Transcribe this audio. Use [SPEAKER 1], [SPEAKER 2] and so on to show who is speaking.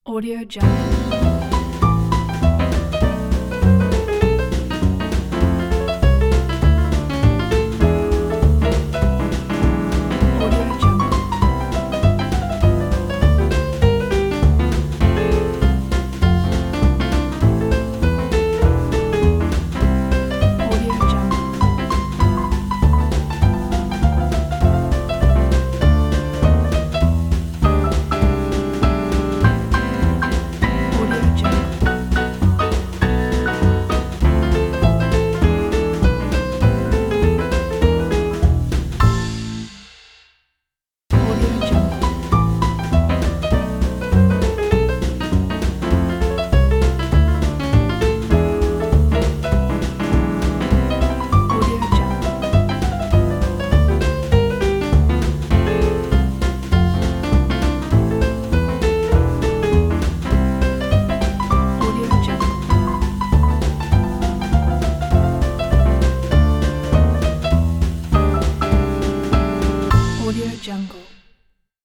[SPEAKER 1] Audio Jungle. Audio Jungle. Audio Jungle. Audio Jungle. Audio Jungle. Audio Jungle. Audio Jungle. Audio Jungle.